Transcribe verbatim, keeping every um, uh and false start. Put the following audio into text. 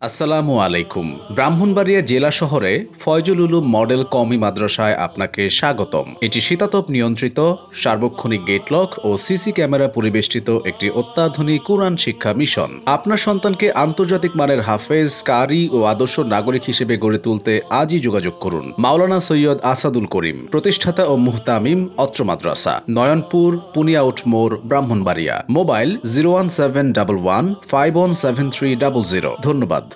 আসসালামু আলাইকুম। ব্রাহ্মণবাড়িয়া জেলা শহরে ফয়জুল উলুম মডেল কওমি মাদ্রাসায় আপনাকে স্বাগতম। এটি শীতাতপ নিয়ন্ত্রিত, সার্বক্ষণিক গেটলক ও সিসি ক্যামেরা পরিবেষ্টিত একটি অত্যাধুনিক কুরআন শিক্ষা মিশন। আপনার সন্তানকে আন্তর্জাতিক মানের হাফেজ, কারি ও আদর্শ নাগরিক হিসেবে গড়ে তুলতে আজই যোগাযোগ করুন। মাওলানা সৈয়দ আসাদুল করিম, প্রতিষ্ঠাতা ও মুহতামিম, অত্র মাদ্রাসা, নয়নপুর, পুনিয়াউট মোড়, Brahmanbaria. Mobile zero one seven double one five one seven three double zero. ধন্যবাদ।